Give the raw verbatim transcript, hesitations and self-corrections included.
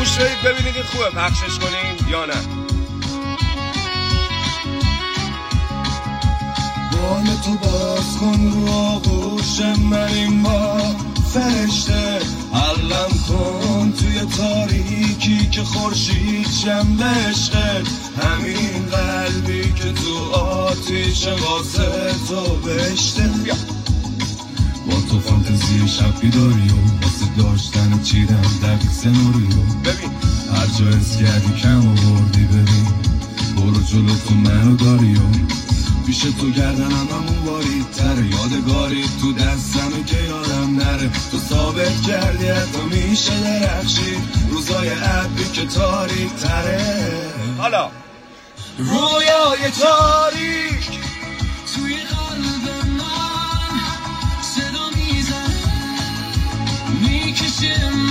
گوش بدید ببینید این خوبه پخشش کنیم یا نه. بال تو باز کن رو آغوش من این با فرشته، علم کن توی تاریکی که خورشید شم عشقه، همین قلبی که تو آتیش واسه تو بشته. با تو فانتزی شب بیداری و واسه داشتن چیدم دقیق سناریو، ببین هر جا حس کردی کم آوردی، ببین برو جلو تو منو داری و پیش تو گردنم همون بارید تره، یادگاری تو دستمه که یادم نره، تو ثابت کردی حتی میشه درخشید روزای عبری که تاریک تره. حالا رویای تاریک توی قلب من صدا میزنه، میکشه